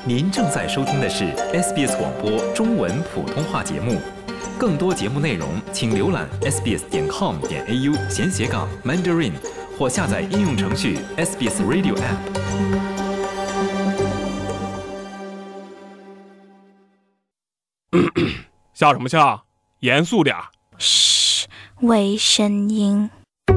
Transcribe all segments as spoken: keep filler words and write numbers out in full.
您正在收听的是 S B S 广播中文普通话节目，更多节目内容请浏览 s b s 点 com 点 a u 闲斜杠 Mandarin 或下载应用程序 S B S Radio App。 笑什么笑？严肃点。 嘘，微声音。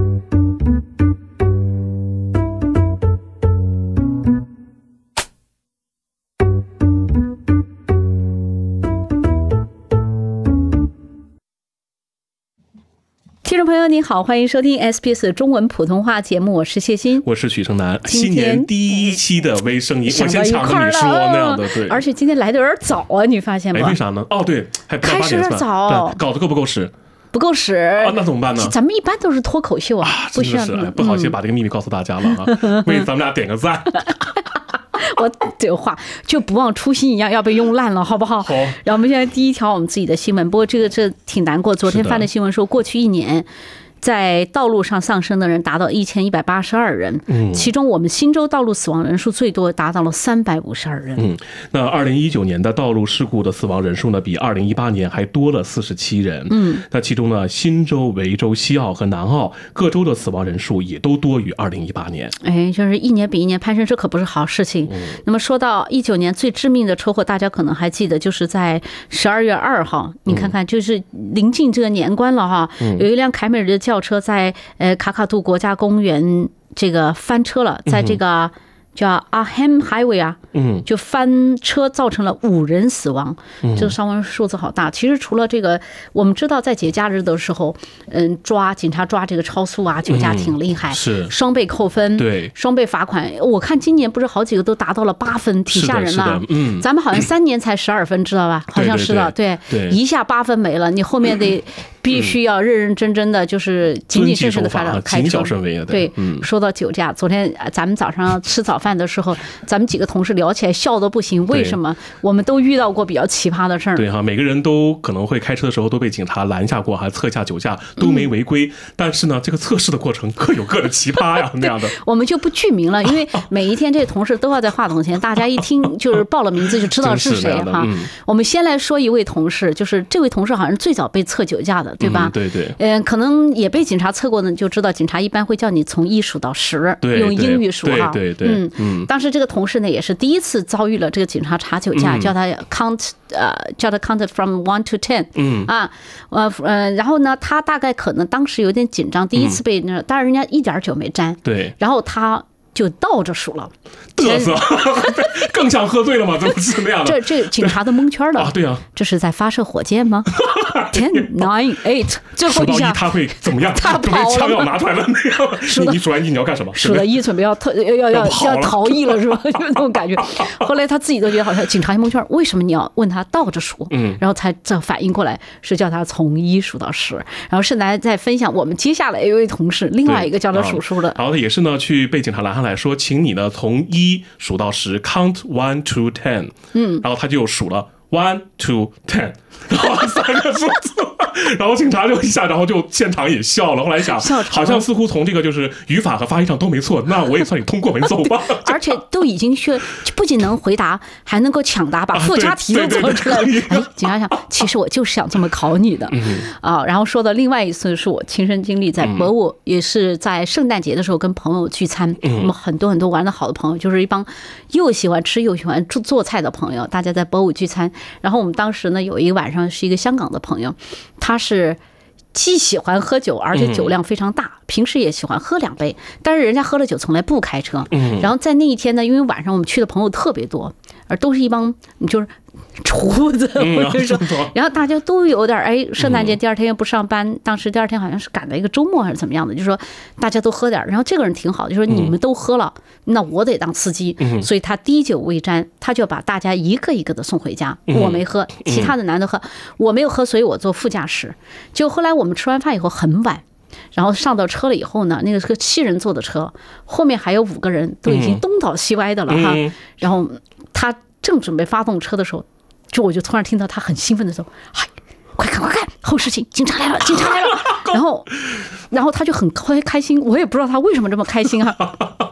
听众朋友您好，欢迎收听 S B S 中文普通话节目，我是谢欣， 我是许成南。新年第一期的微声音，我先抢着你说那样的，对。 而且今天来的有点早啊，你发现吗？ 哎，为啥呢？哦，对，还不到八点半， 开始有点早， 搞得够不够使？ 不够使啊，那怎么办呢？ 咱们一般都是脱口秀啊， 不需要。不好意思，把这个秘密告诉大家了啊，为咱们俩点个赞。 我这话就不忘初心一样要被用烂了，好不好？ 好。 然后我们现在第一条我们自己的新闻，不过这个这挺难过。昨天翻的新闻说，过去一年在道路上丧生的人达到一千一百八十二人，嗯，其中我们新州道路死亡人数最多，达到了三百五十二人。 嗯，那二零一九年的道路事故的死亡人数呢，比二零一八年还多了四十七人。嗯，那其中呢，新州、维州、西澳和南澳各州的死亡人数也都多于二零一八年。 哎，就是一年比一年攀升，这可不是好事情。嗯、那么说到一九年最致命的车祸，大家可能还记得，就是在十二月二号，你看看，就是临近这个年关了哈，嗯、有一辆凯美瑞的轿车在呃卡卡杜国家公园这个翻车了，在这个叫 Arnhem Highway 啊，嗯，就翻车造成了五人死亡，这个伤亡数字好大。其实除了这个，我们知道在节假日的时候，嗯，抓警察抓这个超速啊、酒驾挺厉害， 是双倍扣分， 对， 双倍罚款。我看今年不是好几个都达到了八分，挺吓人了。 嗯， 咱们好像三年才十二分，知道吧？好像是的，对， 对， 一下八分没了，你后面得必须要认认真真的，就是谨谨慎慎的开车， 谨小慎微的。 对，说到酒驾，昨天咱们早上吃早饭的时候，咱们几个同事聊起来笑得不行。为什么？我们都遇到过比较奇葩的事儿。 对哈，每个人都可能会开车的时候都被警察拦下过，还测下酒驾，都没违规。嗯、但是呢，这个测试的过程各有各的奇葩呀，那样的。 我们就不具名了，因为每一天这同事都要在话筒前，大家一听就是报了名字就知道是谁哈。嗯、我们先来说一位同事，就是这位同事好像是最早被测酒驾的，对吧？ 嗯、对对。 嗯，可能也被警察测过呢，就知道警察一般会叫你从一数到十，用英语数哈。 对对对。 嗯嗯。当时这个同事呢也是第一次遭遇了这个警察查酒驾，嗯、叫他 count 呃叫他 count from one to ten。嗯啊呃呃，然后呢，他大概可能当时有点紧张，第一次被那，当然人家一点酒没沾。 对。 然后他就倒着数了， 嘚瑟，更像喝醉了吗？这不是那样的。 这这警察都蒙圈了啊！对啊， 这是在发射火箭吗 ？Ten, nine, eight， 最后一下他会怎么样？ 他准备枪要拿出来了那样。你你数完一你要干什么？ 数到一准备要逃要要要要逃逸了是吧？就那种感觉。后来他自己都觉得好像警察一蒙圈，为什么你要问他倒着数？嗯，然后才这反应过来是叫他从一数到十。然后盛楠在分享我们接下来有一位同事，另外一个叫他数数的， 然后他也是呢去被警察拦下来说，请你呢从一数到十 ，count one to ten。嗯，然后他就数了 one to ten， 然后三个数字。然后警察就一下，然后就现场也笑了。后来想，好像似乎从这个就是语法和发音上都没错，那我也算你通过没走吧。 而且都已经学，不仅能回答，还能够抢答，把附加题都做出来了。哎，警察想，其实我就是想这么考你的啊。然后说的另外一次是我亲身经历，在博物也是在圣诞节的时候跟朋友聚餐，我们很多很多玩得好的朋友，就是一帮又喜欢吃又喜欢做菜的朋友，大家在博物聚餐。然后我们当时呢有一个晚上是一个香港的朋友。他是既喜欢喝酒，而且酒量非常大，平时也喜欢喝两杯，但是人家喝了酒从来不开车。然后在那一天呢，因为晚上我们去的朋友特别多，而都是一帮就是厨子，我就说，然后大家都有点哎，圣诞节第二天又不上班，当时第二天好像是赶了一个周末还是怎么样的，就说大家都喝点。然后这个人挺好，就说你们都喝了，那我得当司机，所以他滴酒未沾，他就把大家一个一个的送回家。我没喝，其他的男的喝，我没有喝，所以我坐副驾驶。就后来我们吃完饭以后很晚。然后上到车了以后呢，那个是个七人座的车，后面还有五个人，都已经东倒西歪的了哈。然后他正准备发动车的时候，就我就突然听到他很兴奋的时候，嗨，快看快看，后视镜，警察来了，警察来了。然后，然后他就很开开心，我也不知道他为什么这么开心啊。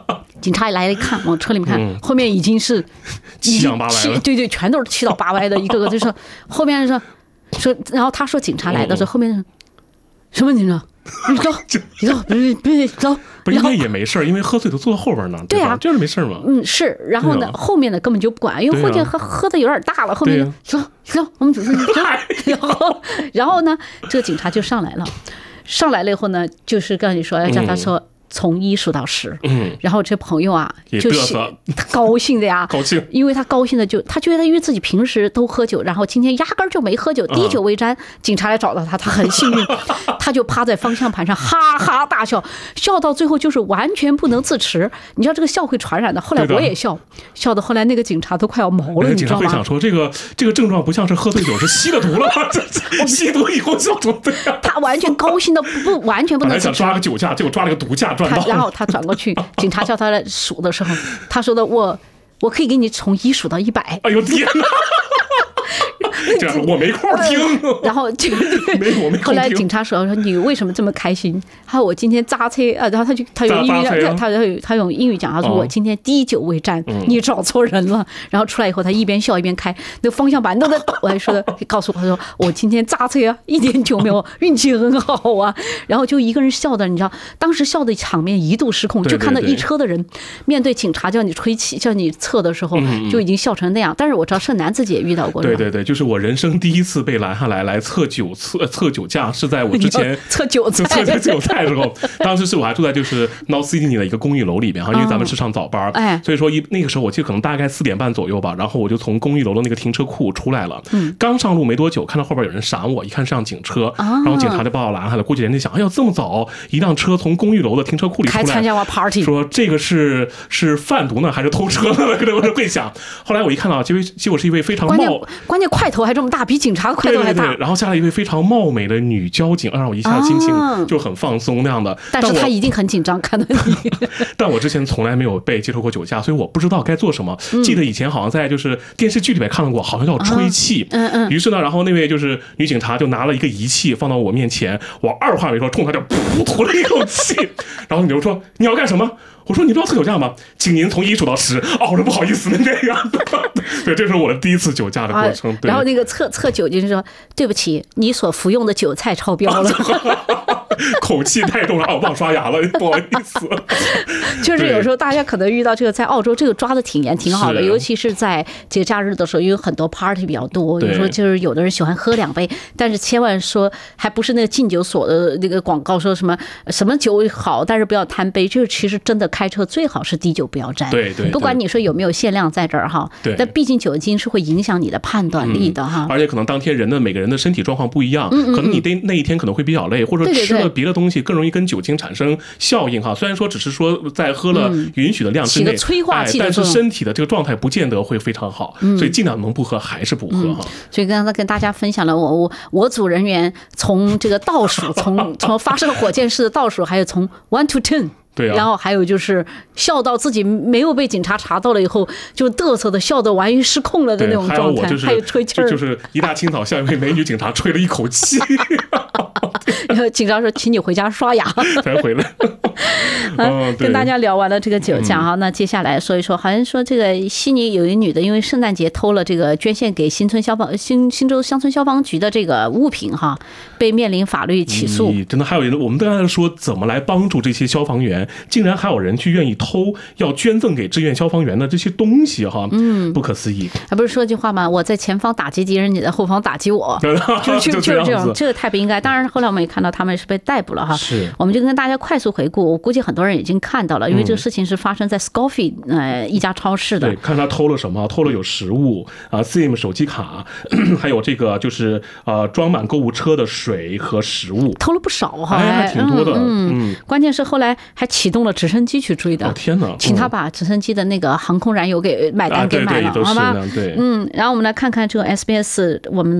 警察来了一看，往车里面看，嗯、后面已经是七仰八歪了， 对对，全都是七倒八歪的，一个个就说后面说说，然后他说警察来的时候，后面什么警察？你走，你走，别别走。 不是应该也没事，因为喝醉都坐到后边呢。 对啊， 就是没事嘛。 嗯，是。然后呢，后面的根本就不管，因为后面喝喝的有点大了，后面就走走，我们走走。然后然后呢，这个警察就上来了，上来了以后呢，就是跟你说要叫他说。从一数到十，嗯，然后这朋友啊，就是他高兴的呀， 高兴， 因为他高兴的就他觉得，因为自己平时都喝酒，然后今天压根儿就没喝酒，滴酒未沾，警察来找到他，他很幸运，他就趴在方向盘上哈哈大笑，笑到最后就是完全不能自持。你知道这个笑会传染的，后来我也笑，笑到后来那个警察都快要毛了，你知道吗？ 警察会想说这个这个症状不像是喝醉酒，是吸了毒了，吸毒以后笑成这样。 他完全高兴的不完全不能自持， 本来想抓个酒驾，结果抓了个毒驾。 然后他转过去，警察叫他来数的时候，他说的我我可以给你从一数到一百。 哎呦天哪！这样我没空听。 然后就没我没空听。 后来警察说说你为什么这么开心？他说我今天扎车啊，然后他就他用英语讲，他他他用英语讲，他说我今天滴酒未沾，你找错人了。然后出来以后，他一边笑一边开，那方向盘都在抖。还说的告诉我，他说我今天扎车啊，一点酒没有，运气很好啊。然后就一个人笑的，你知道，当时笑的场面一度失控，就看到一车的人面对警察叫你吹气、叫你测的时候，就已经笑成那样。但是我知道盛楠自己也遇到过。 对对对，就是我人生第一次被拦下来来测酒测测酒驾，是在我之前测韭菜测测韭菜的时候，当时是我还住在就是 North Sydney 的一个公寓楼里边哈，因为咱们是上早班，哎，所以说一那个时候我记得可能大概四点半左右吧，然后我就从公寓楼的那个停车库出来了，嗯，刚上路没多久，看到后边有人闪我，一看是辆警车，然后警察就把我拦下来，估计人家想，哎呦这么早一辆车从公寓楼的停车库里出来， 还参加完 party， 说这个是是贩毒呢还是偷车呢？可能我会想，后来我一看到，结果结果是一位非常冒，关键关键块头还这么大，比警察块头还大。 对对对，然后下来一位非常貌美的女交警，让我一下心情就很放松那样的。 但是她一定很紧张看到你。 但我之前从来没有被接受过酒驾，所以我不知道该做什么。记得以前好像在就是电视剧里面看到过，好像要吹气。嗯嗯。于是呢，然后那位就是女警察就拿了一个仪器放到我面前，我二话没说，冲她就噗吐了一口气。然后女就说：“你要干什么？”我说：“你不要测酒驾吗？请您从一数到十。”哦，我说不好意思，那这样。对，这是我的第一次酒驾的过程。 啊、然后那个测测酒就是说：“对不起，你所服用的韭菜超标了。” 口气太重了，哦，忘刷牙了，不好意思。 就是有时候大家可能遇到这个，在澳洲这个抓的挺严挺好的，尤其是在节假日的时候，因为很多 party 比较多，有时候就是有的人喜欢喝两杯，但是千万说还不是那个禁酒所的那个广告说什么什么酒好，但是不要贪杯，就是其实真的开车最好是滴酒不要沾。 对 对, 对， 不管你说有没有限量在这儿哈，但毕竟酒精是会影响你的判断力的哈、嗯。 而且可能当天人的每个人的身体状况不一样，嗯嗯嗯，可能你那一天可能会比较累，或者吃了别的东西更容易跟酒精产生效应哈。虽然说只是说在喝了允许的量之内， 嗯、催化剂的、 哎，但是身体的这个状态不见得会非常好，嗯、所以尽量能不喝还是不喝哈、嗯。 所以刚才跟大家分享了我我我组人员从这个倒数，从从发射火箭式的倒数，还有从 one to ten。 对啊， 然后还有就是笑到自己没有被警察查到了以后，就嘚瑟的笑得完全失控了的那种状态，还有、 就是、还有吹气儿， 就是一大清早向一位美女警察吹了一口气。 然后警察说：“请你回家刷牙。” 才回来。 嗯，跟大家聊完了这个酒驾哈，那接下来说一说，好像说这个悉尼有一女的，因为圣诞节偷了这个捐献给新村消防新新州乡村消防局的这个物品哈，被面临法律起诉。 真的还有人，我们刚才说怎么来帮助这些消防员，竟然还有人去愿意偷要捐赠给志愿消防员的这些东西哈，嗯，不可思议。 还不是说句话吗？我在前方打击敌人，你在后方打击我，就就就是这样，这个太不应该。当然后来我们也看到他们是被逮捕了哈， 是， 我们就跟大家快速回顾，我估计很多人已经看到了，因为这个事情是发生在 Scoffy 呃一家超市的。 对，看他偷了什么？偷了有食物啊 ，SIM 手机卡，还有这个就是呃装满购物车的水和食物， 偷了不少哈， 还挺多的。嗯， 嗯关键是后来还启动了直升机去追的。 哦天哪！ 请他把直升机的那个航空燃油给买单给买了， 啊、 好吗？ 对， 嗯，然后我们来看看这个 S B S 我们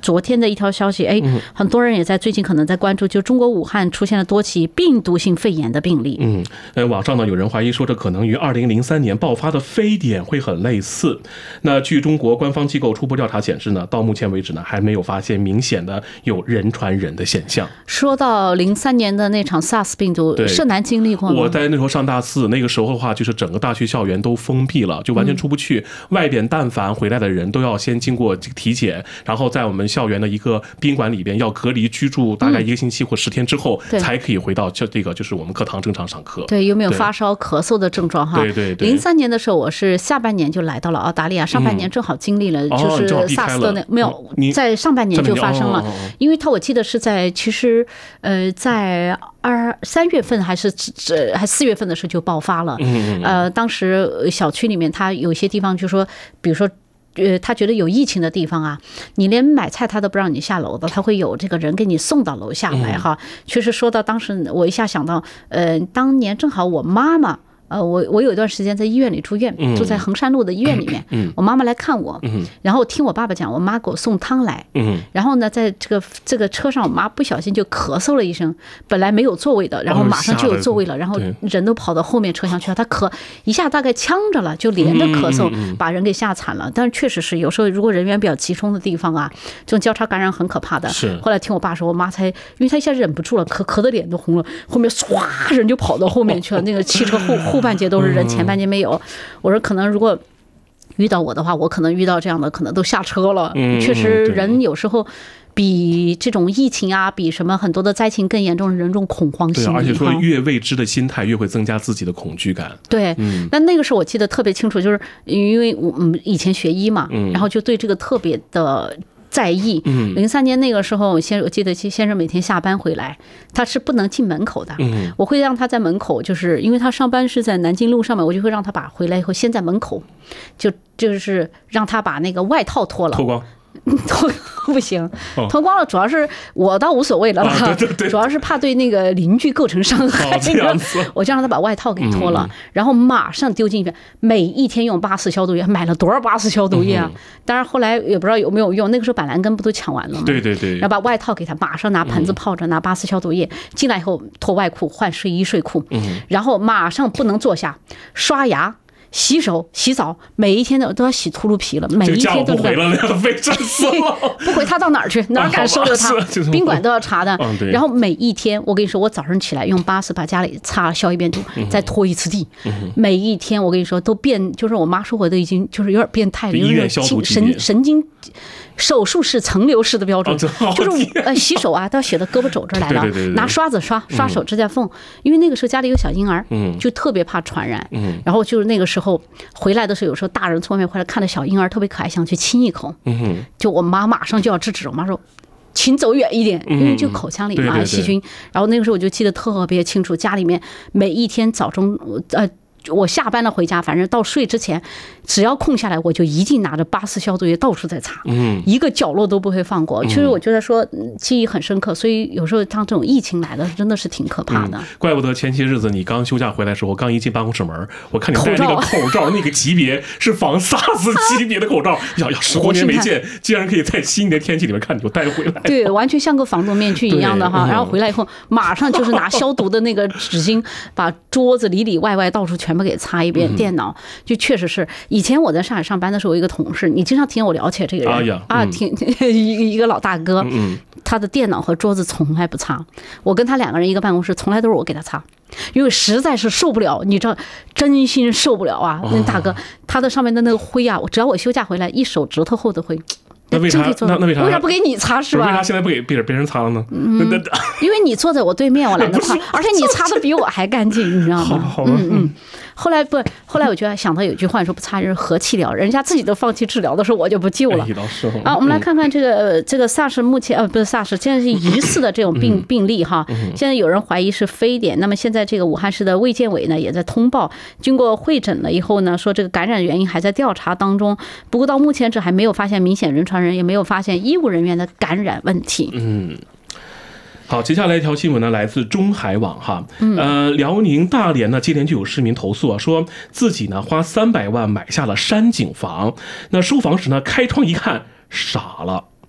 昨天的一条消息，哎，很多人也在最近可能在关注，就中国武汉出现了多起病毒性肺炎的病例。 嗯，呃，网上呢有人怀疑说这可能与二零零三年爆发的非典会很类似。那据中国官方机构初步调查显示呢，到目前为止呢还没有发现明显的有人传人的现象。 说到零三年的那场 SARS 病毒，盛南经历过吗？ 我在那时候上大四，那个时候的话，就是整个大学校园都封闭了，就完全出不去。嗯、外边但凡回来的人都要先经过体检，然后在我们校园的一个宾馆里边要隔离居住大概一个星期或十天之后，嗯、才可以回到这个就是我们课堂正常上课。 对，有没有发烧、咳嗽的症状哈？ 对对对。 零三年的时候，我是下半年就来到了澳大利亚，上半年正好经历了就是 SARS 的那、嗯哦、没有，在上半年就发生了，哦、因为它我记得是在其实呃在二三月份还是这还四月份的时候就爆发了。嗯呃，当时小区里面它有些地方就说，比如说。呃，他觉得有疫情的地方啊，你连买菜他都不让你下楼的，他会有这个人给你送到楼下来哈。确实说到当时，我一下想到，呃，当年正好我妈妈。呃，我我有一段时间在医院里住院，住在衡山路的医院里面。嗯，我妈妈来看我，嗯，然后听我爸爸讲，我妈给我送汤来，嗯，然后呢，在这个这个车上，我妈不小心就咳嗽了一声，本来没有座位的，然后马上就有座位了，然后人都跑到后面车厢去了，她咳一下大概呛着了，就连着咳嗽，把人给吓惨了。但是确实是有时候如果人员比较集中的地方啊，这种交叉感染很可怕的。是。后来听我爸说，我妈才，因为她一下忍不住了，咳咳的脸都红了，后面唰人就跑到后面去了，那个汽车后后半截都是人，前半截没有。我说可能如果遇到我的话，我可能遇到这样的可能都下车了。确实人有时候比这种疫情啊，比什么很多的灾情更严重，人这种恐慌心理。 对，而且说越未知的心态越会增加自己的恐惧感。 对，嗯，但那个时候我记得特别清楚，就是因为我们以前学医嘛，然后就对这个特别的在意。零三年那个时候，先我记得先生每天下班回来，他是不能进门口的。嗯，我会让他在门口，就是因为他上班是在南京路上面，我就会让他把回来以后先在门口，就就是让他把那个外套脱了， 脱光。 脱不行，脱光了主要是我倒无所谓了，啊、对对对，主要是怕对那个邻居构成伤害。哦、这样子我就让他把外套给脱了，嗯、然后马上丢进去，每一天用八四消毒液，买了多少八四消毒液啊？嗯、当然后来也不知道有没有用，那个时候板蓝根不都抢完了吗？ 对对对， 然后把外套给他，马上拿盆子泡着，拿八四消毒液进来以后脱外裤换睡衣睡裤，嗯、然后马上不能坐下，刷牙。洗手、洗澡，每一天都都要洗秃噜皮了，每一天都不回了，那个被震死了。 不回他到哪儿去？哪儿敢收留他？宾馆都要查的。 嗯、 然后每一天，我跟你说，我早上起来用八四把家里擦消一遍毒，嗯、再拖一次地。嗯、每一天，我跟你说都变，就是我妈说我都已经就是有点变态了， 医院消毒神神经。手术室层流式的标准， 哦、 就是呃洗手啊，都要写到胳膊肘这儿来了，对对对对，拿刷子刷刷手指甲缝，嗯、因为那个时候家里有小婴儿，嗯，就特别怕传染，嗯，然后就是那个时候回来的时候，有时候大人从外面回来看到小婴儿特别可爱，想去亲一口，嗯，就我妈马上就要制止，我妈说。请走远一点，因为就口腔里嘛细菌。然后那个时候我就记得特别清楚，家里面每一天早中呃。我下班了回家，反正到睡之前，只要空下来，我就一定拿着八四消毒液到处在擦，嗯，一个角落都不会放过。其实我觉得说记忆很深刻，所以有时候当这种疫情来的，真的是挺可怕的。 嗯、怪不得前些日子你刚休假回来的时候，刚一进办公室门，我看你戴那个口罩，那个级别是防 SARS 级别的口罩，呀呀，十多年没见，竟然可以在新年天气里面看你就带回来。 对，完全像个防毒面具一样的哈。然后回来以后，马上就是拿消毒的那个纸巾，把桌子里里外外到处全。全部给擦一遍，电脑就确实是。以前我在上海上班的时候，有一个同事，你经常听我聊起这个人、 哎呀嗯、 啊，听一一个老大哥，嗯、他的电脑和桌子从来不擦，我跟他两个人一个办公室，从来都是我给他擦，因为实在是受不了，你知道，真心受不了啊！那大哥，他的上面的那个灰啊，只要我休假回来，一手指头厚的灰。 那为啥？那那为啥？ 为啥不给你擦是吧？ 为啥现在不给别人别人擦了呢？ 嗯，因为你坐在我对面，我懒得擦，而且你擦的比我还干净，你知道吗？ 好好嗯嗯。后来不，后来我就想到有句话说不擦人和气疗，人家自己都放弃治疗的时候，我就不救了。啊，我们来看看这个这个 SARS 目前呃不是 SARS， 现在是疑似的这种病病例哈。现在有人怀疑是非典，那么现在这个武汉市的卫健委呢也在通报，经过会诊了以后呢，说这个感染原因还在调查当中。不过到目前这还没有发现明显人传人，也没有发现医务人员的感染问题。 嗯。好，接下来一条新闻呢，来自中海网哈，呃，辽宁大连呢，接连就有市民投诉啊，说自己呢花三百万买下了山景房，那收房时呢，开窗一看，傻了。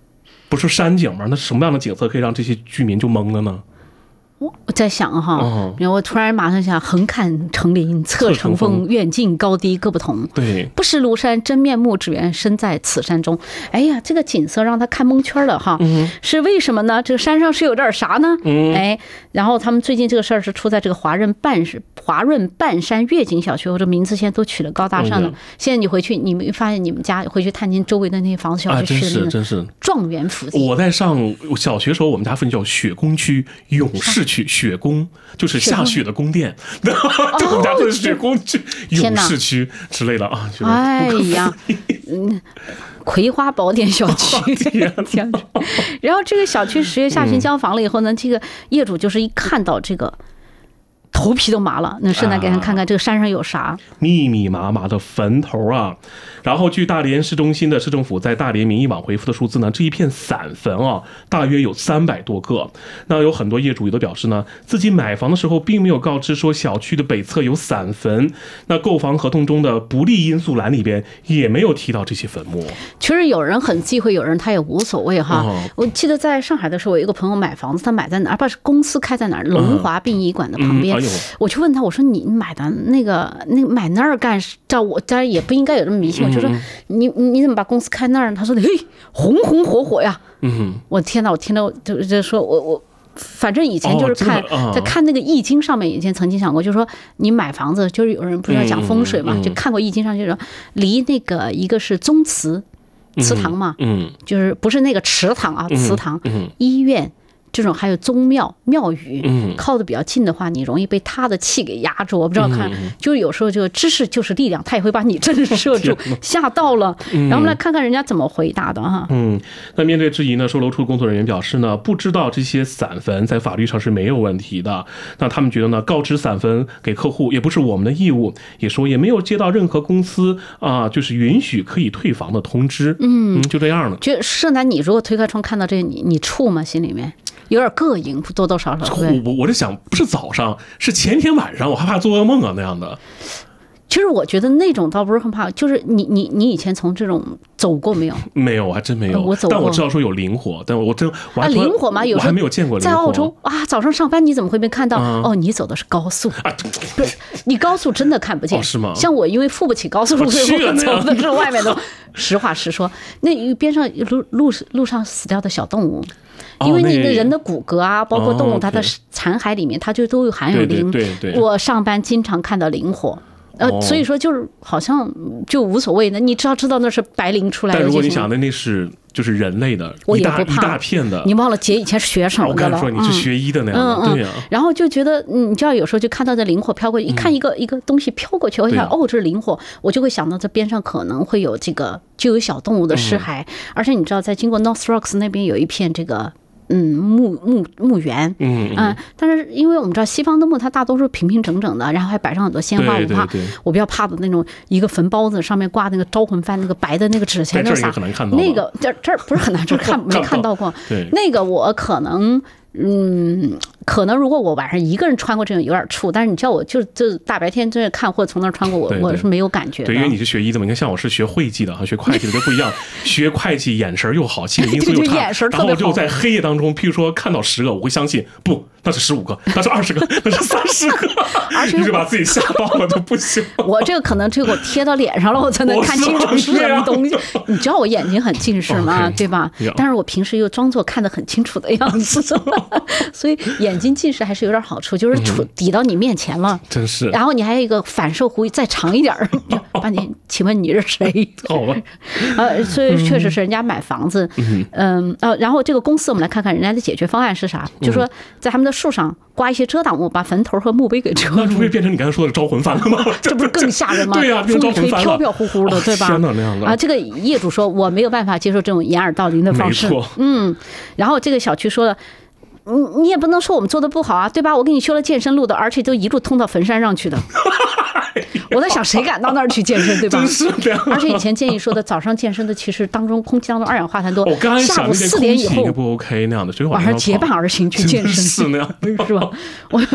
不是山景吗？那什么样的景色可以让这些居民就懵了呢？ 我在想哈， 哦、 然后我突然马上想，横看成岭侧成峰，远近高低各不同。 对， 不识庐山真面目，只缘身在此山中。哎呀，这个景色让他看蒙圈了哈。 嗯、 是为什么呢？这个山上是有点啥呢？嗯、哎，然后他们最近这个事儿是出在这个华润半华润半山悦景小区，我这名字现在都取得高大上了。嗯、现在你回去，你没发现你们家回去探亲周围的那些房子小区是真是状元福地。 我在上小学时候，我们家附近叫雪宫区勇士区，雪宫就是下雪的宫殿，就我们家是雪宫区、勇士区之类的啊。 哎呀，嗯，葵花宝典小区，然后这个小区十月下旬交房了以后呢，这个业主就是一看到这个。头皮都麻了，那顺带给人看看这个山上有啥、啊、 密密麻麻的坟头啊。然后据大连市中心的市政府在大连民意网回复的数字呢，这一片散坟啊，大约有三百多个。那有很多业主也都表示呢，自己买房的时候并没有告知说小区的北侧有散坟，那购房合同中的不利因素栏里边也没有提到这些坟墓。 其实有人很忌讳，有人他也无所谓哈。哦、我记得在上海的时候，我有一个朋友买房子，他买在哪儿？不是公司开在哪儿？龙华殡仪馆的旁边。嗯嗯哎、我就问他，我说你买的那个那个买那儿干？照我家也不应该有这么迷信。我就说你你怎么把公司开那儿？他说嘿，红红火火呀。嗯，我天哪！我听到就就说我我。反正以前就是看、哦、在看那个易经上面，以前曾经想过，就是说你买房子，就是有人不是要讲风水嘛，嗯嗯、就看过易经上就是说离那个一个是宗祠祠堂嘛，嗯，就是不是那个池塘啊，祠堂、嗯嗯、医院。这种还有宗庙庙宇，靠得比较近的话，你容易被他的气给压住。我不知道看，就是有时候这个知识就是力量，他也会把你震慑住，吓到了。然后我们来看看人家怎么回答的哈。 嗯，那面对质疑呢，售楼处工作人员表示呢，不知道这些散坟在法律上是没有问题的。那他们觉得呢，告知散坟给客户也不是我们的义务，也说也没有接到任何公司啊，就是允许可以退房的通知。嗯，就这样了。 就社男，你如果推开窗看到这，你你怵吗？心里面？有点膈应，多多少少。 我我在想，不是早上，是前天晚上，我害怕做噩梦啊那样的。 其实我觉得那种倒不是很怕，就是你你你以前从这种走过没有？ 没有，我还真没有。 我走过， 但我知道说有灵火，但我真我还啊灵火吗？有时候我还没有见过灵火。 在澳洲啊，早上上班你怎么会没看到？嗯、哦，你走的是高速啊，不是你高速真的看不见、 哦、是吗？ 像我因为付不起高速路费，我走的是外面的。实话实说，那边上路路路上死掉的小动物。因为你的人的骨骼啊，包括动物它的残骸里面，它就都有含有磷。 对对对， 我上班经常看到磷火。呃，所以说就是好像就无所谓的，你只要知道那是白磷出来的。 但如果你想的那是就是人类的， 我也不怕一大片的。 你忘了姐以前是学什么的了？ 我跟你说，你是学医的那样的， 嗯、 对呀、 啊。然后就觉得，你知道有时候就看到这磷火飘过去，一看一个、嗯、一个东西飘过去，我想、啊、哦，这是磷火，我就会想到这边上可能会有这个就有小动物的尸骸，嗯、而且你知道，在经过 North Rocks 那边有一片这个。嗯，墓墓墓园，嗯嗯、呃，但是因为我们知道西方的墓它大多数平平整整的，然后还摆上很多鲜花，我怕我比较怕的那种一个坟包子上面挂那个招魂幡那个白的那个纸钱，那啥，那个这这儿不是很难，这看没看到过，那个我可能。嗯，可能如果我晚上一个人穿过这种有点怵，但是你叫我就就大白天这看或者从那儿穿过，我我是没有感觉的。 对，因为你是学医的嘛，你看像我是学会计的和学会计的就不一样，学会计眼神又好，心理因素又差，然后就在黑夜当中，譬如说看到十个，我会相信不，那是十五个，那是二十个，那是三十个，而且你就把自己吓到了就不行。 我这个可能这个我贴到脸上了，我才能看清楚是什么东西。你知道我眼睛很近视吗？对吧？但是我平时又装作看得很清楚的样子。所以眼睛近视还是有点好处，就是抵到你面前了， 真是。 然后你还有一个反射弧再长一点，把你，请问你是谁？ 好吧， 呃，所以确实是人家买房子，嗯呃，然后这个公司我们来看看人家的解决方案是啥，就是说在他们的树上挂一些遮挡物，把坟头和墓碑给遮住。 那不会变成你刚才说的招魂幡了吗？ 这不是更吓人吗？ 对呀、啊， 风吹飘飘忽忽的，对吧？ 天哪，那样的啊！这个业主说我没有办法接受这种掩耳盗铃的方式，嗯，然后这个小区说了。你你也不能说我们做的不好啊，对吧？我给你修了健身路的，而且都一路通到坟山上去的。我在想，谁敢到那儿去健身，对吧？ 真是这样。 而且以前建议说的，早上健身的其实当中空气当中二氧化碳多， 我刚才想下午四点以后不 OK 那样的，所以晚上结伴而行去健身是那样， 是吧？我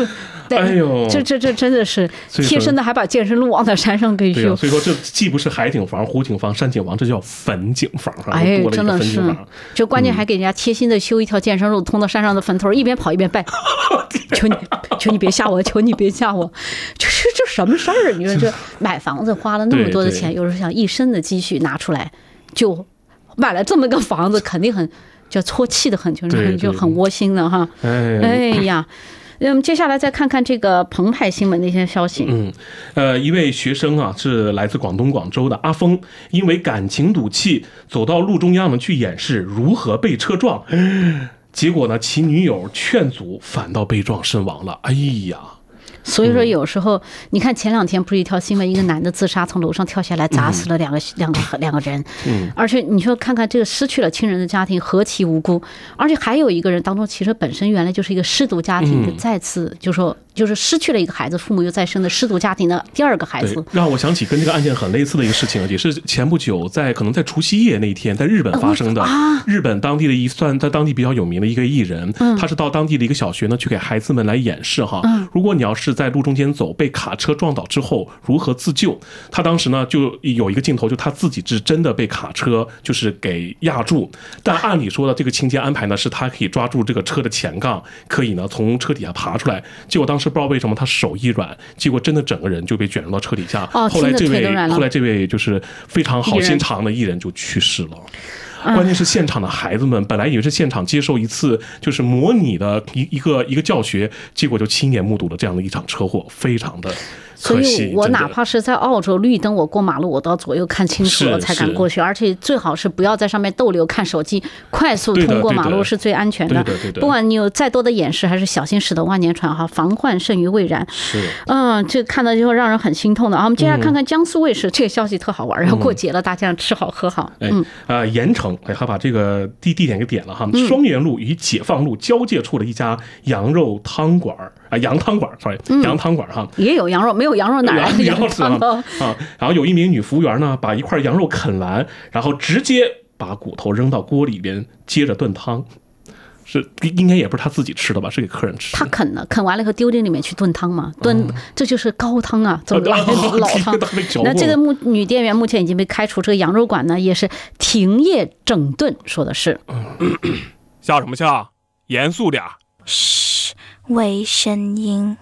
对， 哎呦， 这这这真的是贴身的，还把健身路往那山上给修。 所以说这既不是海景房、湖景房、山景房，这叫坟景房。 哎，真的是，就关键还给人家贴心的修一条健身路，通到山上的坟头，一边跑一边拜。求你，求你别吓我，求你别吓我，这是这什么事儿？你说这买房子花了那么多的钱，有时候想一身的积蓄拿出来，就买了这么个房子，肯定很就搓气的很，就是就很窝心的哈。哎呀。嗯，接下来再看看这个澎湃新闻的一些消息。 嗯，呃，一位学生啊，是来自广东广州的阿峰，因为感情赌气，走到路中央呢去演示如何被车撞，结果呢，其女友劝阻，反倒被撞身亡了。哎呀！ 所以说，有时候你看前两天不是一条新闻，一个男的自杀从楼上跳下来，砸死了两个两个两个人。嗯，而且你说看看这个失去了亲人的家庭何其无辜，而且还有一个人当中，其实本身原来就是一个失独家庭，再次就说就是失去了一个孩子，父母又再生的失独家庭的第二个孩子。 让我想起跟这个案件很类似的一个事情，也是前不久在可能在除夕夜那一天，在日本发生的。啊、日本当地的一算在当地比较有名的一个艺人，嗯、他是到当地的一个小学呢去给孩子们来演示哈。嗯、如果你要是在路中间走，被卡车撞倒之后如何自救？他当时呢就有一个镜头，就他自己是真的被卡车就是给压住，但按理说的这个情节安排呢，是他可以抓住这个车的前杠，可以呢从车底下爬出来。结果当时不知道为什么他手一软，结果真的整个人就被卷入到车底下。 哦、 后来这位后来这位就是非常好心肠的艺人就去世了。关键是现场的孩子们本来以为是现场接受一次就是模拟的一一个一个教学，结果就亲眼目睹了这样的一场车祸，非常的可惜。 所以我哪怕是在澳洲绿灯，我过马路我都要左右看清楚了才敢过去，而且最好是不要在上面逗留看手机，快速通过马路是最安全的。 对对对， 不管你有再多的掩饰，还是小心驶得万年船哈，防患胜于未然。 是， 嗯，这看到之后让人很心痛的啊。我们接下来看看江苏卫视，这个消息特好玩，要过节了，大家吃好喝好。 嗯啊，盐城哎，他把这个地地点给点了哈，双元路与解放路交界处的一家羊肉汤馆啊，羊汤馆 ，sorry， 羊汤馆哈， 也有羊肉，没有羊肉哪来的羊汤啊？啊，然后有一名女服务员呢，把一块羊肉啃完，然后直接把骨头扔到锅里边，接着炖汤。是应该也不是他自己吃的吧，是给客人吃的。 他啃了，啃完了以后丢进里面去炖汤嘛，炖、嗯、这就是高汤啊，这么老老汤。那这个目女店员目前已经被开除，这个羊肉馆呢也是停业整顿，说的是。 嗯、笑什么笑？严肃点。 嘘，微声音。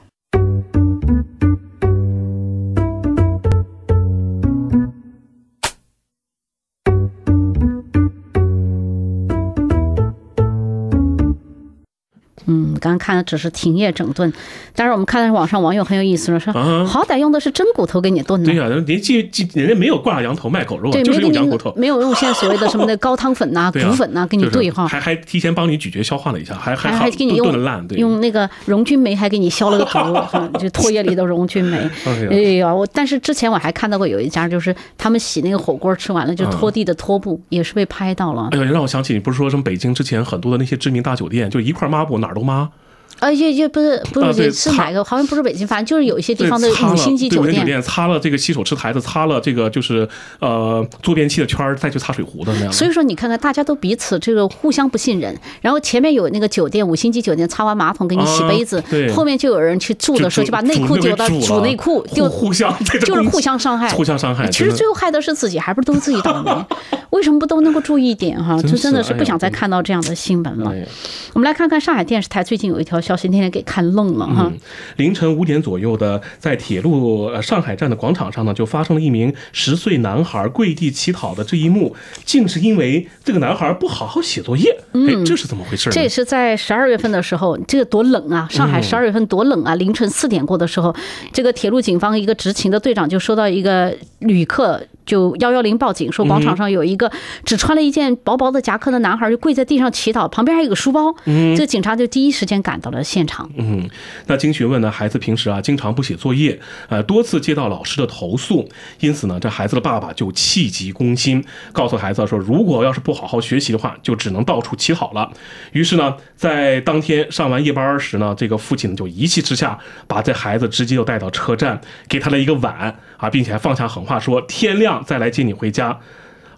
嗯，刚刚看的只是停业整顿，但是我们看到网上网友很有意思了，说好歹用的是真骨头给你炖的。 对呀、啊，人家人家没有挂羊头卖狗肉，就是用羊骨头， 没有用现在所谓的什么的高汤粉呐、啊、骨粉呐、啊、给你兑哈、 就是，还还提前帮你咀嚼消化了一下，还还还给你用烂，对， 用那个溶菌酶还给你消了个毒，就唾液里的溶菌酶。哎呀，我但是之前我还看到过有一家，就是他们洗那个火锅吃完了就拖地的拖布、嗯、也是被拍到了。 哎呀，让我想起你不是说什么北京之前很多的那些知名大酒店，就一块抹布哪儿都抹。 而且也不是不是是哪个，好像不是北京，反正就是有一些地方的五星级酒店， 酒店擦了这个洗手池台子，擦了这个就是呃坐便器的圈，再去擦水壶的那样。 所以说你看看，大家都彼此这个互相不信任，然后前面有那个酒店五星级酒店擦完马桶给你洗杯子， 啊、 后面就有人去住的时候就把内裤丢到煮内裤，就互相就是互相伤害， 互相伤害。 其实最后害的是自己，还不是都自己倒霉？为什么不都能够注意一点哈？这真的是不想再看到这样的新闻了。 哎、 我们来看看上海电视台最近有一条消息，那天给看愣了哈、 嗯！凌晨五点左右的，在铁路呃上海站的广场上呢，就发生了一名十岁男孩跪地乞讨的这一幕，竟是因为这个男孩不好好写作业。嗯，哎，这是怎么回事呢？ 这也是在十二月份的时候，这个多冷啊！上海十二月份多冷啊！凌晨四点过的时候，这个铁路警方一个执勤的队长就收到一个旅客就一一零报警，说广场上有一个只穿了一件薄薄的夹克的男孩就跪在地上乞讨，旁边还有个书包。嗯，这个警察就第一时间赶到了现场。 嗯，那经询问呢，孩子平时啊经常不写作业，呃多次接到老师的投诉，因此呢，这孩子的爸爸就气急攻心，告诉孩子说，如果要是不好好学习的话，就只能到处乞讨了。于是呢，在当天上完夜班时呢，这个父亲就一气之下，把这孩子直接就带到车站，给他了一个碗啊，并且还放下狠话说，天亮再来接你回家。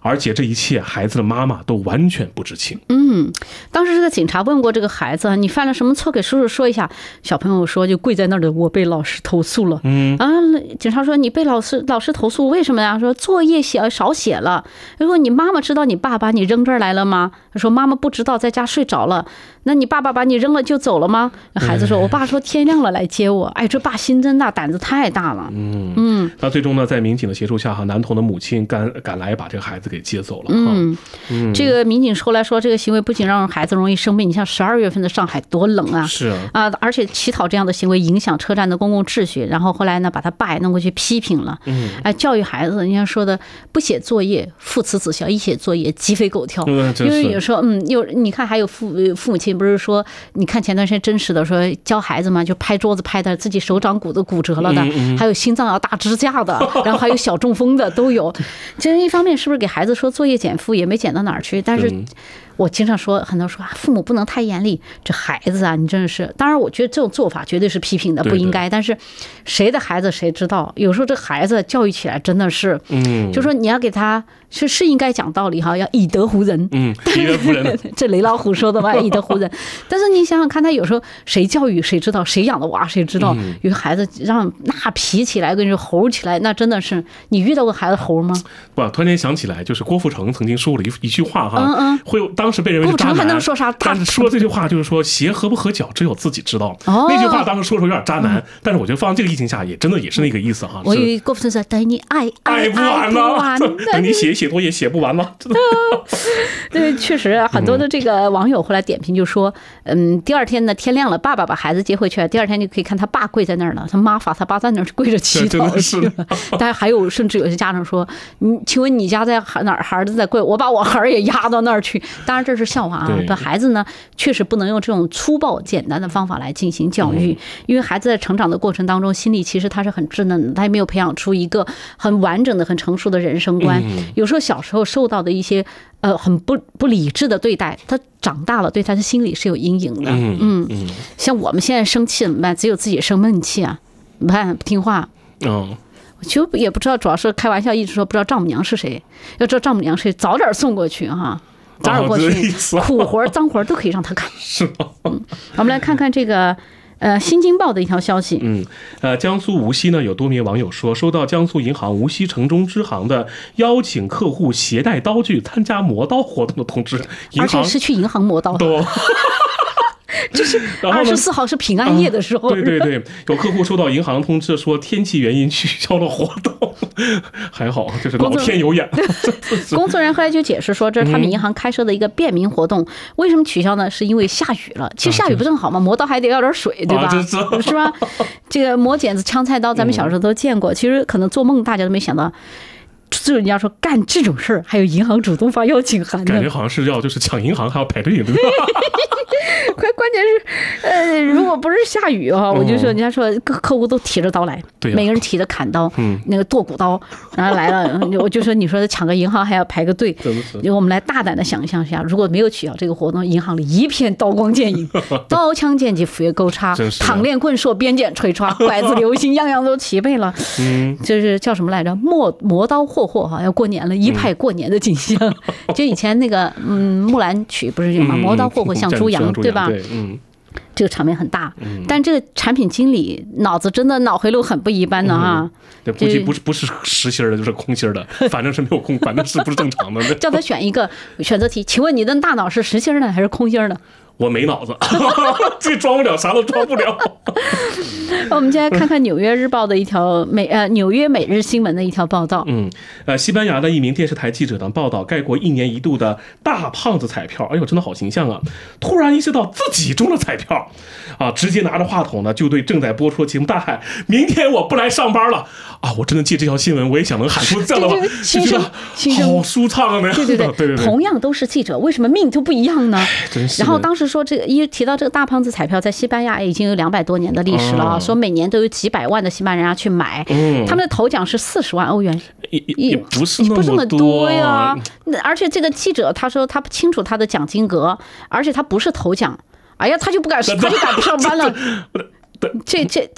而且这一切孩子的妈妈都完全不知情。 嗯，当时这个警察问过这个孩子，你犯了什么错，给叔叔说一下。小朋友说就跪在那儿的，我被老师投诉了。嗯啊，警察说你被老师老师投诉为什么呀？说作业写少写了。他说你妈妈知道你爸把你扔这儿来了吗？他说妈妈不知道，在家睡着了。那你爸爸把你扔了就走了吗？孩子说我爸说天亮了来接我。哎，这爸心真大，胆子太大了。嗯嗯， 那最终呢，在民警的协助下，哈，男童的母亲赶赶来把这个孩子给接走了。 嗯嗯，这个民警后来说，这个行为不仅让孩子容易生病，你像十二月份的上海多冷啊， 是啊， 啊，而且乞讨这样的行为影响车站的公共秩序。然后后来呢，把他爸也弄过去批评了。嗯，哎，教育孩子，人家说的不写作业父慈子孝，一写作业鸡飞狗跳。 嗯， 因为有时候，嗯，有你看还有父父母亲不是说，你看前段时间真实的说教孩子嘛，就拍桌子拍的自己手掌骨都骨折了的， 嗯嗯、 还有心脏要打支架的，然后还有小中风的都有。其实一方面是不是给孩子说作业减负也没减到哪儿去，但是我经常说，很多人说啊，父母不能太严厉，这孩子啊，你真的是。当然，我觉得这种做法绝对是批评的，不应该。但是，谁的孩子谁知道？有时候这孩子教育起来真的是，嗯，就说你要给他是是应该讲道理哈，要以德服人。 嗯，以德服人， 这雷老虎说的嘛，以德服人。但是你想想看，他有时候谁教育谁知道，谁养的娃谁知道。有个孩子让那皮起来，跟你说吼起来，那真的是你遇到过孩子吼吗？ 不，突然间想起来，就是郭富城曾经说过了一一句话哈， 嗯嗯， 会有当时被认为是渣男， 还能说啥？ 但是说这句话就是说鞋合不合脚，只有自己知道。哦，那句话当时说的有点渣男，但是我觉得放这个疫情下，也真的也是那个意思哈。 我以为郭富城说等你爱爱不完了，等你写写作业写不完了。 对，确实很多的这个网友后来点评就说，嗯，第二天呢天亮了，爸爸把孩子接回去了，第二天就可以看他爸跪在那儿了，他妈罚他爸在那儿跪着祈祷去了。但是还有甚至有些家长说，你请问你家在哪儿孩子在跪，我把我孩儿也压到那儿去。当然这是笑话啊，这孩子呢确实不能用这种粗暴简单的方法来进行教育，因为孩子在成长的过程当中，心理其实他是很稚嫩的，他也没有培养出一个很完整的、很成熟的人生观。有时候小时候受到的一些呃很不不理智的对待，他长大了对他的心理是有阴影的。嗯嗯，像我们现在生气怎么办？只有自己生闷气啊，你看不听话。嗯。就也不知道，主要是开玩笑，一直说不知道丈母娘是谁。要知道丈母娘是谁，早点送过去哈，早点过去，苦活脏活都可以让他干。 是吗？ 嗯，我们来看看这个呃《新京报》的一条消息。 嗯，呃，江苏无锡呢有多名网友说，收到江苏银行无锡城中支行的邀请客户携带刀具参加磨刀活动的通知， 而且是去银行磨刀。就是二十四号是平安夜的时候， 对对对，有客户收到银行通知说天气原因取消了活动，还好就是老天有眼。 工作人员后来就解释说，这是他们银行开设的一个便民活动，为什么取消呢？是因为下雨了。其实下雨不正好吗？磨刀还得要点水，对吧？是吧？这个磨剪子、枪菜刀，咱们小时候都见过，其实可能做梦大家都没想到。就人家说干这种事儿，还有银行主动发邀请函的， 感觉好像是要就是抢银行还要排队的。 关关键是，呃，如果不是下雨啊，我就说人家说各客户都提着刀来， 对， 每个人提着砍刀，嗯，那个剁骨刀，然后来了，我就说你说抢个银行还要排个队，我们来大胆的想象一下，如果没有取消这个活动，银行里一片刀光剑影，刀枪剑戟斧钺钩叉，躺链棍槊鞭锏锤欻，拐子流星样样都齐备了，嗯，就是叫什么来着？磨磨刀霍霍哈，要过年了，一派过年的景象。就以前那个嗯木兰曲不是吗？磨刀霍霍向猪羊，对吧？嗯，这个场面很大，但这个产品经理脑子真的脑回路很不一般的哈。 对，估计不是不是实心的，就是空心的，反正是没有空，反正是不是正常的。 叫他选一个选择题，请问你的大脑是实心的还是空心的？ 我没脑子，这装不了，啥都装不了。 我们现在看看《纽约日报》的一条美呃纽约每日新闻的一条报道。 嗯，呃，西班牙的一名电视台记者呢报道，该国一年一度的大胖子彩票，哎呦，真的好形象啊！突然意识到自己中了彩票，啊，直接拿着话筒呢就对正在播出的节目大喊：“明天我不来上班了！”啊，我真的借这条新闻，我也想能喊出这样的话， 心声，心声， 好舒畅啊！ 对对对对对对， 同样都是记者，为什么命就不一样呢？ 真是。 然后当时说这个一提到这个大胖子彩票，在西班牙已经有两百多年的历史了啊，说每年都有几百万的西班牙人去买，嗯，他们的头奖是四十万欧元， 也也不是不是那么多呀。 嗯、 而且这个记者他说他不清楚他的奖金额，而且他不是头奖，哎呀，他就不敢，他就敢不上班了。这这这。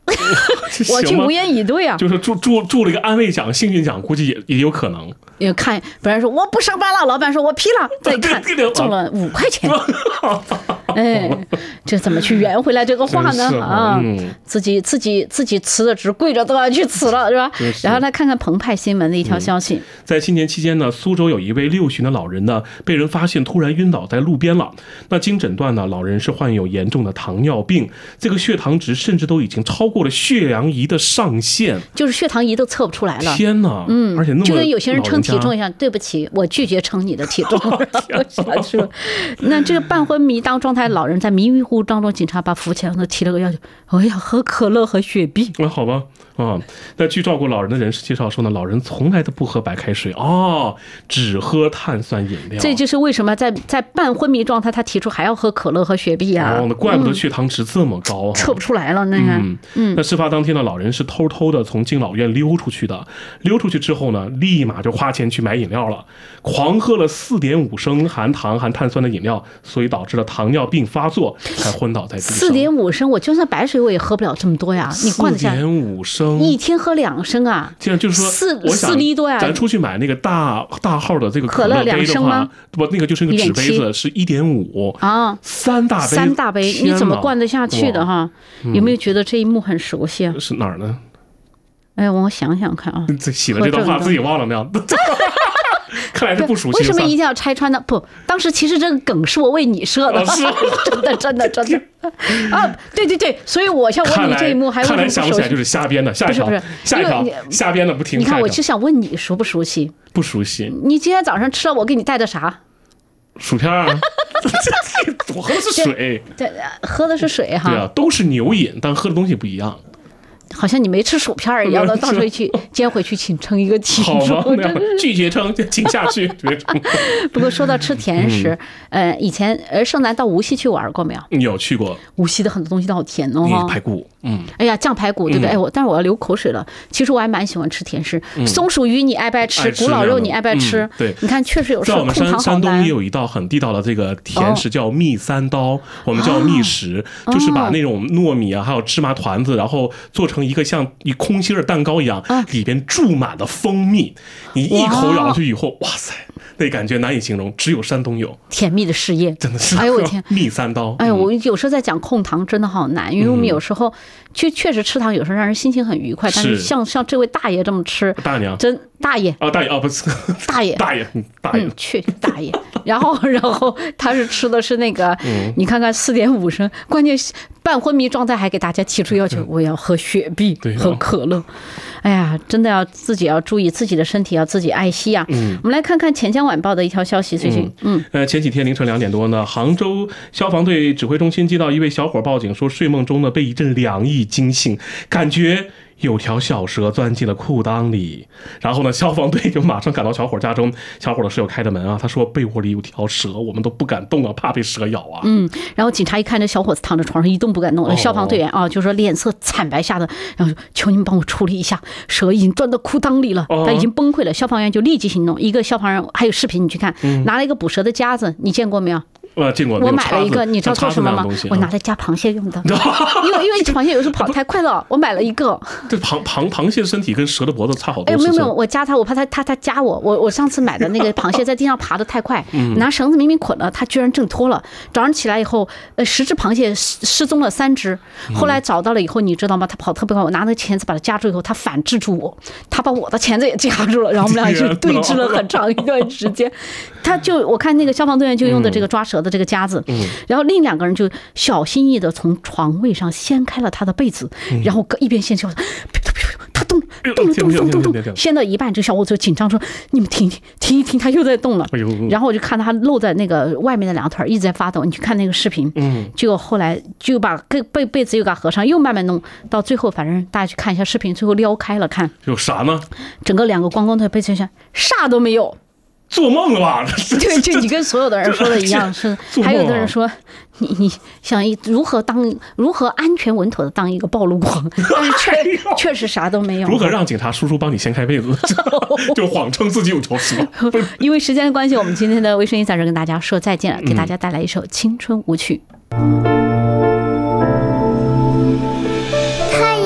我去无言以对啊。 就是注注注了一个安慰奖、幸运奖，估计也也有可能。 也看，本来说我不上班了，老板说我批了，再看中了五块钱，哎，这怎么去圆回来这个话呢？啊，嗯、自己自己自己辞的职，跪着都要去辞了，是吧？然后来看看澎湃新闻的一条消息，嗯、 在新年期间呢，苏州有一位六旬的老人呢，被人发现突然晕倒在路边了。那经诊断呢，老人是患有严重的糖尿病，这个血糖值甚至都已经超过了血氧仪的上限， 就是血糖仪都测不出来了。 天哪！嗯，而且那么就跟有些人称体重一样，对不起，我拒绝称你的体重。那这个半昏迷当状态老人在迷迷糊糊当中，警察把扶起来，让他提了个要求，哎呀，喝可乐和雪碧。 那好吧。啊，那据照顾老人的人士介绍说呢，老人从来都不喝白开水哦，只喝碳酸饮料。 这就是为什么在在半昏迷状态，他提出还要喝可乐和雪碧啊。 哦，那怪不得血糖值这么高、啊， 测、嗯、不出来了那个。 嗯嗯。那事发当天呢，老人是偷偷的从敬老院溜出去的，溜出去之后呢，立马就花钱去买饮料了，狂喝了四点五升含糖含碳酸的饮料，所以导致了糖尿病发作，才昏倒在地上。 四点五升，我就算白水我也喝不了这么多呀，你灌得下？ 四点五升。 一天喝两升啊！ 这样就是说， 四四厘多呀。 咱出去买那个大大号的这个可乐两升吗？ 不，那个就是那个纸杯子，是一点五啊，三大杯， 三大杯，你怎么灌得下去的哈？有没有觉得这一幕很熟悉啊？ 是哪儿呢？ 哎，我想想看啊， 这写了这段话自己忘了那样。看来是不熟悉。 为什么一定要拆穿呢？不，当时其实这个梗是我为你设的，真的真的真的啊！对对对，所以我想问你这一幕还为什么不熟悉？ 看来想不起来就是瞎编的。下一条，不是不是下一条瞎编的不停。 你看，我就想问你熟不熟悉？ 不熟悉。 你今天早上吃了我给你带的啥？ 薯片啊！我喝的是水。 对，喝的是水哈。 对啊，都是牛饮，但喝的东西不一样。 好像你没吃薯片一样的，到时候去今天回去请称一个体重。 好吧，拒绝称，请下去。 不过说到吃甜食，嗯、呃，以前呃，盛楠到无锡去玩过没有？ 你有去过？ 无锡的很多东西都好甜哦， 排骨，嗯， 哎呀，酱排骨，对不对？哎，我但是我要流口水了。其实我还蛮喜欢吃甜食，嗯、松鼠鱼你爱不爱吃？古老肉你爱不爱吃？ 嗯、对， 你看确实有时候在我们山山东也有一道很地道的这个甜食叫蜜三刀，哦、我们叫蜜食，哦、就是把那种糯米啊，还有芝麻团子，然后做成一个像一空心儿蛋糕一样，啊、里边注满了蜂蜜，你一口咬下去以后，哇塞！那感觉难以形容，只有山东有甜蜜的事业， 真的是。 哎呦我天， 蜜三刀！ 哎呦，我有时候在讲控糖真的好难，因为我们有时候确确实吃糖有时候让人心情很愉快，但是像像这位大爷这么吃， 大娘真大爷哦，大爷哦不是大爷大爷大爷， 嗯，确大爷。然后然后他是吃的是那个，你看看四点五升，关键是半昏迷状态还给大家提出要求，我要喝雪碧，喝可乐。哎呀，真的要自己要注意自己的身体，要自己爱惜啊。嗯，我们来看看《钱江晚报》的一条消息，最近，嗯， 呃，前几天凌晨两点多呢，杭州消防队指挥中心接到一位小伙报警，说睡梦中呢被一阵凉意惊醒，感觉有条小蛇钻进了裤裆里。然后呢，消防队就马上赶到小伙家中，小伙的室友开的门啊，他说被窝里有条蛇，我们都不敢动啊，怕被蛇咬啊。 嗯，然后警察一看这小伙子躺在床上一动不敢动，哦、消防队员啊就说脸色惨白，吓得然后说求你们帮我处理一下，蛇已经钻到裤裆里了，他已经崩溃了。消防员就立即行动，一个消防员还有视频你去看，嗯、拿了一个捕蛇的夹子，你见过没有？ 我见过， 我买了一个，你知道做什么吗？我拿来夹螃蟹用的，因为因为螃蟹有时候跑太快了，我买了一个。 这螃螃螃蟹的身体跟蛇的脖子差好多。 哎，没有没有，我夹它，我怕它它它夹我。我我上次买的那个螃蟹在地上爬得太快，嗯、拿绳子明明捆了，它居然挣脱了。早上起来以后，呃，十只螃蟹失踪了三只，后来找到了以后，你知道吗？它跑特别快，我拿那个钳子把它夹住以后，它反制住我，它把我的钳子也夹住了，然后我们俩就对峙了很长一段时间。他就我看那个消防队员就用的这个抓蛇的这个夹子，嗯、然后另两个人就小心翼翼的从床位上掀开了他的被子，嗯、然后一边掀起来，他动动了动动动动，掀到一半，这小伙子就紧张说：“你们停停一停，他又在动了。”然后我就看他露在那个外面的两腿一直在发抖，你去看那个视频，嗯，结果后来就把被被被子又给他合上，又慢慢弄到最后，反正大家去看一下视频，最后撩开了看， 有啥呢？ 整个两个光光腿被子下啥都没有。 做梦了吧？ 对，就你跟所有的人说的一样，是。还有的人说，你你想如何当如何安全稳妥的当一个暴露狂，但是确确实啥都没有。 如何让警察叔叔帮你掀开被子，就谎称自己有条蛇。 因为时间的关系，我们今天的微声音在这跟大家说再见了，给大家带来一首《青春舞曲》。 太阳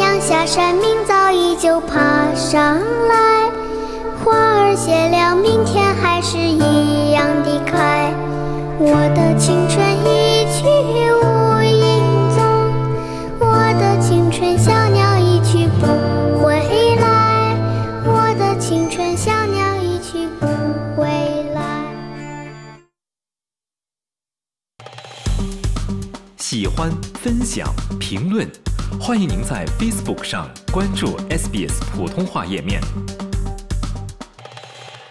山，明早依旧爬上来，花儿谢了，明天还是一样的开。我的青春一去无影踪，我的青春小鸟一去不回来，我的青春小鸟一去不回来。 喜欢、分享、评论，欢迎您在 Facebook 上关注 S B S 普通话页面。